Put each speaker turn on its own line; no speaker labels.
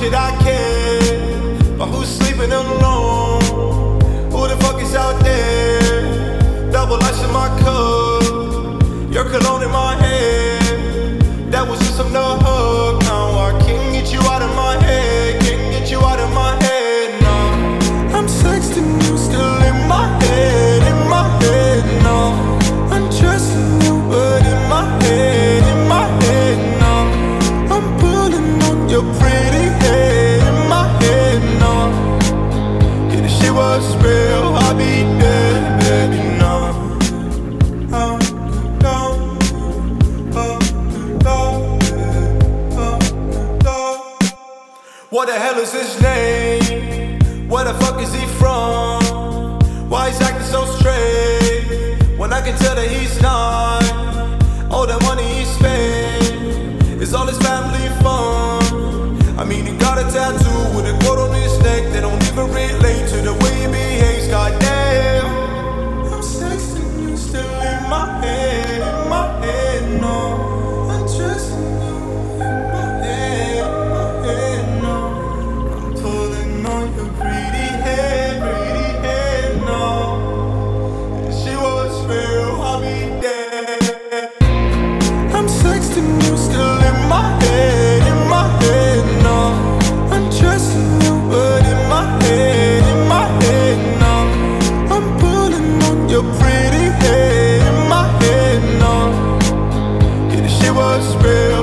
should I care? But who's sleeping alone? Who the fuck is out there? Double ice in my cup, your cologne in my head. That was just enough hug. Now I can't get you out of my head. Can't get you out of my head. No, I'm sexting you still in my head. In my head, no. Undressing you, but in my head. In my head, no. I'm pulling on your pretty head. In my head, no. If the shit was real, I'd be dead, baby, no. What the hell is his name? Where the fuck is he from? Why he's acting so strange when I can tell that he's not? All the money he spent is all his family fun. I mean, he got a tattoo with a quote on his neck that don't even relate to the way he behaves. Goddamn, I'm sexting you still in my head. In my head, no. I'm dressing you in my head. In my head, no. I'm pulling on your pretty head, no. If she was real, I'll be dead. I'm sexting you still in my head. In my head, no. I'm dressing you, but in my head, no. I'm pulling on your pretty head. In my head, no. If the shit was real,